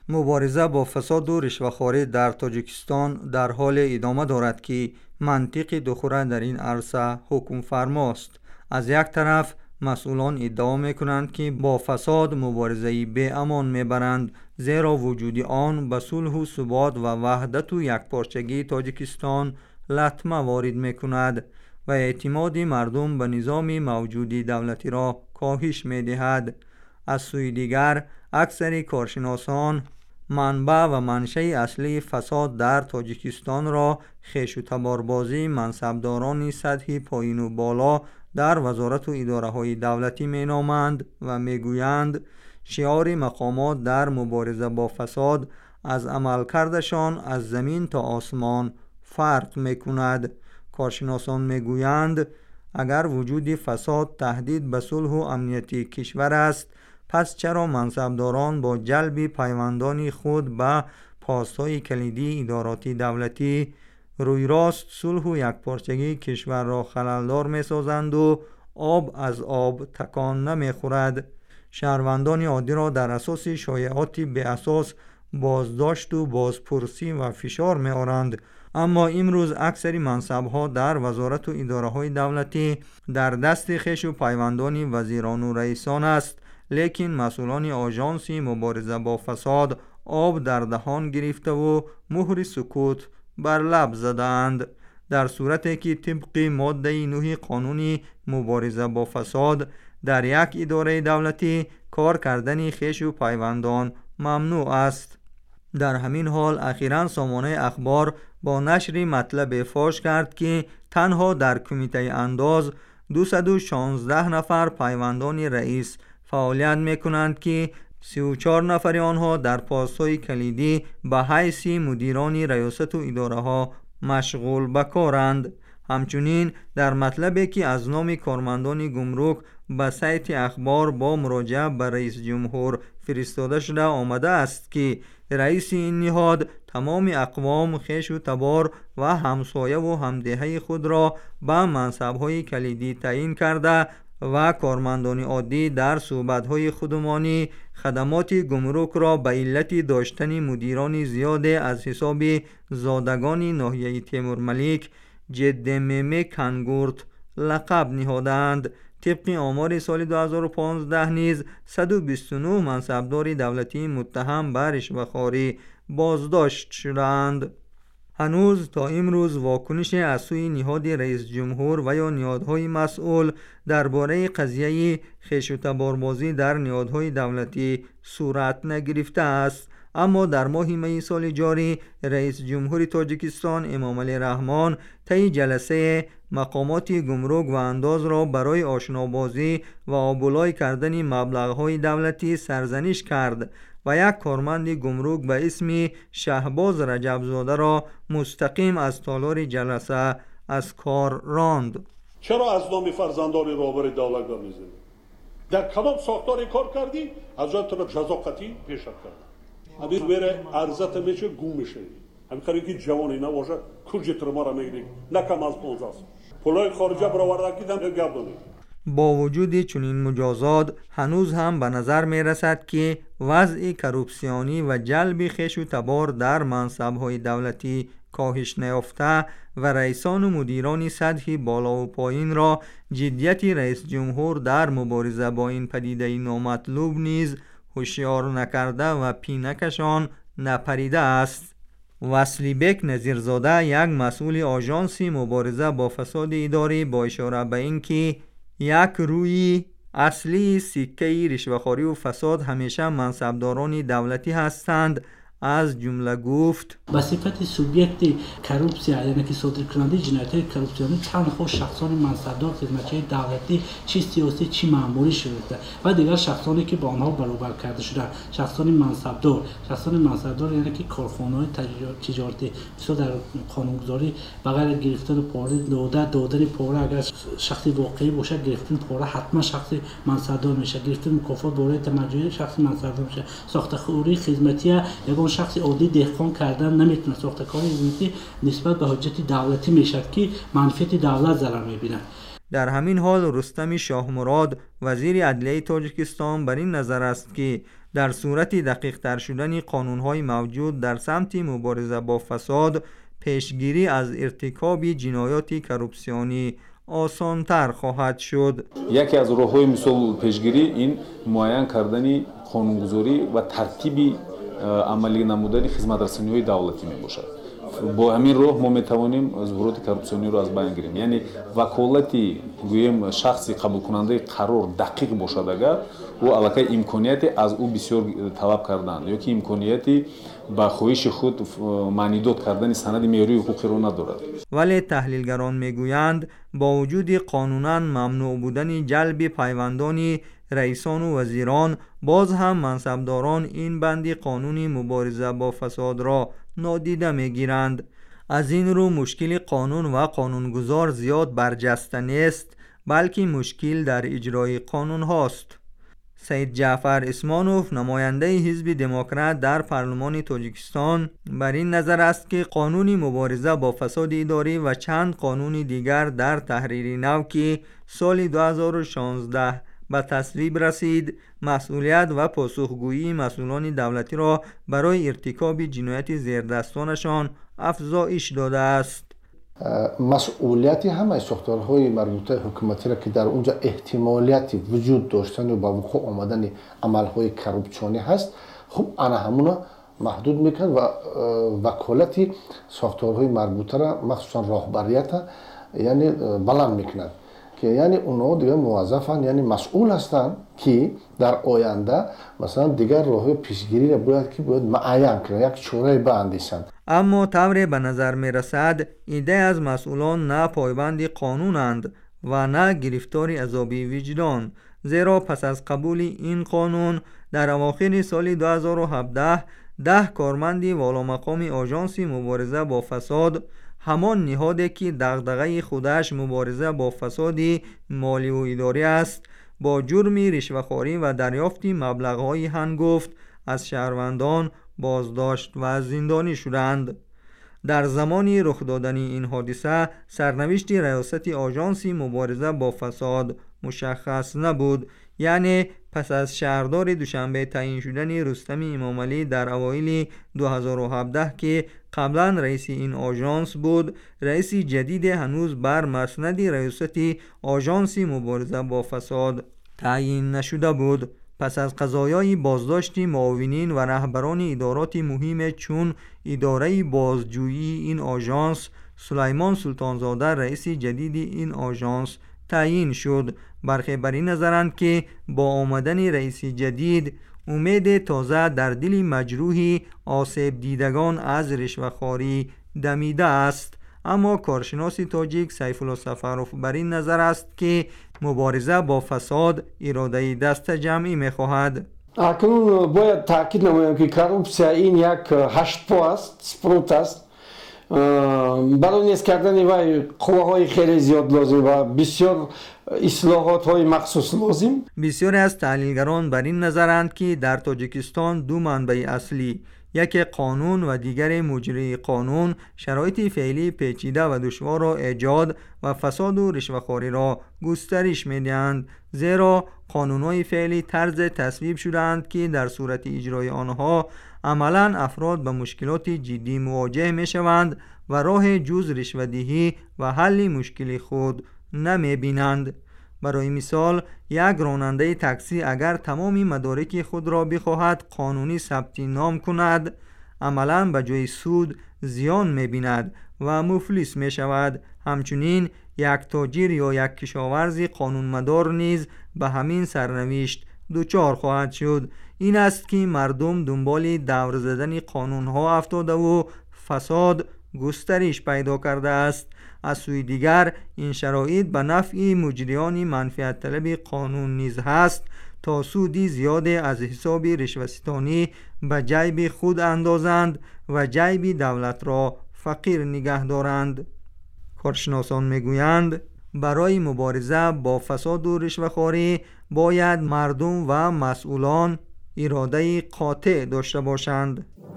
مبارزه با فساد و رشوه‌خواری در تاجیکستان در حال ادامه دارد که منطق دخوره در این عرصه حکم فرماست. از یک طرف مسئولان ادعا میکنند که با فساد مبارزه‌ای به امان میبرند، زیرا وجود آن به صلح و ثبات و وحدت و یکپارچگی تاجیکستان لطمه وارد میکند و اعتماد مردم به نظام موجود دولتی را کاهش میدهد. از سوی دیگر اکثر کارشناسان منبع و منشأ اصلی فساد در تاجیکستان را خویش و تباربازی منصبداران سطح پایین و بالا در وزارت و اداره های دولتی می نامند و می گویند شعار مقامات در مبارزه با فساد از عملکردشان از زمین تا آسمان فرق می کند. کارشناسان می گویند اگر وجود فساد تهدید به صلح و امنیت کشور است، پس چرا منصبداران با جلب پیوندان خود به پست‌های کلیدی ادارات دولتی روی راست صلح و یکپارچگی کشور را خلل‌دار می‌سازند و آب از آب تکان نمی‌خورد؟ شهروندان عادی را در اساس شایعاتی به اساس بازداشت و بازپرسی و فشار می‌آورند، اما امروز اکثر منصب‌ها در وزارت و اداره‌های دولتی در دست خویش و پیوندان وزیران و رئیسان است، لیکن مسئولان آژانس مبارزه با فساد آب در دهان گرفته و مهر سکوت بر لب زدند. در صورتی که طبق ماده 9 قانون مبارزه با فساد در یک اداره دولتی کار کردن خویش و پیوندان ممنوع است. در همین حال اخیراً سامانه اخبار با نشر مطلب فاش کرد که تنها در کمیته انداز 216 نفر پیوندان رئیس فعالیت میکنند که 34 نفر آنها در پست‌های کلیدی به حیث مدیران ریاست و اداره ها مشغول به کارند. همچنین در مطلبی که از نام کارمندان گمرک به سایت اخبار با مراجعه به رئیس جمهور فرستاده شده آمده است که رئیس این نهاد تمام اقوام خویش و تبار و همسایه و همدهه خود را به منصب‌های کلیدی تعیین کرده و کارمندان عادی در صوبت‌های خودمانی خدمات گمرک را به علت داشتن مدیران زیاد از حساب زادگان ناحیه تیمورملک جدممه کنگورت لقب نهادند. طبق آمار سال 2015 نیز 129 منصبدار دولتی متهم به رشوه‌خواری بازداشت شدند. هنوز تا امروز واکنش از سوی نهاد رئیس جمهور و یا نهادهای مسئول درباره قضیه خویش و تباربازی در نهادهای دولتی صورت نگرفته است، اما در ماه می سال جاری رئیس جمهور تاجیکستان امامعلی رحمان طی جلسه مقامات گمرک و انداز را برای آشنابازی و آبولای کردن مبلغ‌های دولتی سرزنش کرد و یک کارمند گمرک به اسم شهباز رجبزاده را مستقیم از تالار جلسه از کار راند. چرا از نام فرزندان رهبر دولت میزنی؟ در کدام ساختاری کار کردی؟ از جای طرف جزا قطعی پیش کرد. همین بره ارزت میشه گم میشه. همین کاری که جوانی نباشه کجا ترمارا میگیری؟ نکم از 15 پولای خارجه برآورده کردن گردونی. با وجود چنین مجازات هنوز هم به نظر می رسد که وضع کروپسیونی و جلب خویش و تبار در منصب‌های دولتی کاهش نیافته و رئیسان و مدیران سطح بالا و پایین را جدیت رئیس جمهور در مبارزه با این پدیده نامطلوب نیز هوشیار نکرده و پینکشان نپریده است. وصلی بک نظیرزاده، یک مسئول آژانس مبارزه با فساد اداری، با اشاره به اینکه یک روی اصلی سکه رشوه‌خواری و فساد همیشه منصبداران دولتی هستند، از جمله گفت به صفت سوبیکت کروپسیا یعنی که صادر کننده جنایت‌های کروپسیونی تنها شخصان منصبدار خدمتچی دولتی چی سیاسی چی مأموری شده و دیگر شخصانی که با آنها برابر کرده شده شخصان منصبدار یعنی که کارخانه‌های تجارتی مثل در قانونگذاری بغیر گرفتن پاره دادن پاره اگر شخصی واقعی باشه گرفتن پاره حتما شخصی منصبدار میشه، گرفتن مکافات برای تمجید شخصی منصبدار میشه، ساختخوری خدمتی اون شخص عادی دهقان کردن نمیتونه، ساختکاری خدمتی نسبت به حجت دولتی میشه که منفعت دولت ضرر میبینه. در همین حال رستم شاه مراد وزیر عدلیه تاجیکستان بر این نظر است که در صورت دقیق تر شدن قانون‌های موجود در سمت مبارزه با فساد، پیشگیری از ارتکاب جنایات کروپسیونی آسان‌تر خواهد شد. یکی از راه‌های مثال پیشگیری این معین کردن قانونگذاری و ترتیب عملی نمودن خدمت‌رسانی‌های دولتی میباشد. با همین راه ما میتوانیم ظهورات کروپسیونی رو از بین گیریم. یعنی وکالتی گویم شخصی قبول کننده قرار دقیق باشد اگر او علاقه امکانیتی از او بسیار طلب کردن یا که امکانیتی با خواهش خود معنیداد کردن سند معیاری حقوقی رو ندارد. ولی تحلیلگران میگویند با وجود قانونا ممنوع بودن جلب پیوندان رئیسان و وزیران، باز هم منصبداران این بند قانونی مبارزه با فساد را نادیده میگیرند. از این رو مشکل قانون و قانونگذار زیاد برجسته نیست، بلکه مشکل در اجرای قانون هاست. سید جعفر اسمانوف، نماینده حزب دموکرات در پارلمان تاجیکستان، بر این نظر است که قانون مبارزه با فساد اداری و چند قانون دیگر در تحریر نو که سال 2016 به تصویب رسید، مسئولیت و پاسخگویی مسئولان دولتی را برای ارتکاب جنایت زیردستانشان افزایش داده است. مسئولیت همه ساختارهای مربوطه حکومتی را که در اونجا احتمالیت وجود داشتن و با وقوع آمدن عملهای کروپسیونی هست، خب آنها همونا محدود میکنن و وکالت ساختارهای مربوطه را مخصوصا راهبریت یعنی بلند میکنن که یعنی اونا دیگه موظفن، یعنی مسئول هستن که در آینده مثلا دیگر راه پیشگیری را باید معین کنن، یک چاره بیاندیشن. اما طور به نظر می رسد ایده از مسئولان نه پایبند قانونند و نه گرفتار عذابی وجدان، زیرا پس از قبول این قانون در اواخر سال 2017 10 کارمند والامقام آژانس مبارزه با فساد، همان نهادی که دغدغه خودش مبارزه با فساد مالی و اداری است، با جرم رشوه‌خواری و دریافت مبلغ‌های هنگفت از شهروندان بازداشت و زندانی شدند. در زمان رخ دادن این حادثه سرنوشت ریاست آژانس مبارزه با فساد مشخص نبود، یعنی پس از شهردار دوشنبه تعیین شدن رستم امامعلی در اوایل 2017 که قبلا رئیس این آژانس بود، رئیس جدید هنوز بر مسند ریاست آژانس مبارزه با فساد تعیین نشده بود. پس از قضایای بازداشت معاونین و رهبران ادارات مهم چون اداره بازجویی این آژانس، سلیمان سلطانزاده رئیس جدید این آژانس تعیین شد. برخی بر این نظرند که با آمدن رئیس جدید امید تازه در دل مجروح آسیب دیدگان از رشوه‌خواری دمیده است. اما کارشناس تاجیک سیف الله سفروف بر این نظر است که مبارزه با فساد اراده دست جمعی می‌خواهد. اکنون باید تاکید نمایم که کروپسیا این یک هشت پا است، سپروت است. برای نیست کردن وی قوه‌های خیلی زیاد لازم و بسیار اصلاحات‌های مخصوص لازم. بسیاری از تحلیلگران بر این نظرند که در تاجیکستان دو منبع اصلی، یک قانون و دیگر مجری قانون، شرایط فعلی پیچیده و دشوار را ایجاد و فساد و رشوه‌خواری را گسترش می‌دهند، زیرا قانون‌های فعلی طرز تصویب شده‌اند که در صورت اجرای آنها عملاً افراد به مشکلات جدی مواجه می‌شوند و راه جز رشوه‌دهی و حل مشکل خود نمی‌بینند. برای مثال، یک راننده تاکسی اگر تمامی مدارک خود را بخواهد قانونی ثبت نام کند، عملاً به جای سود زیان می‌بیند و مفلس می‌شود. همچنین یک تاجر یا یک کشاورز قانونمدار نیز به همین سرنوشت دچار خواهد شد. این است که مردم دنبال دور زدن قانون‌ها افتاده و فساد گسترش پیدا کرده است. از سوی دیگر این شرایط به نفع مجریان منفعت طلب قانون نیز هست تا سودی زیاد از حساب رشوه‌ستانی به جیب خود اندازند و جیب دولت را فقیر نگه دارند. کارشناسان میگویند برای مبارزه با فساد و رشوه‌خواری باید مردم و مسئولان اراده قاطع داشته باشند.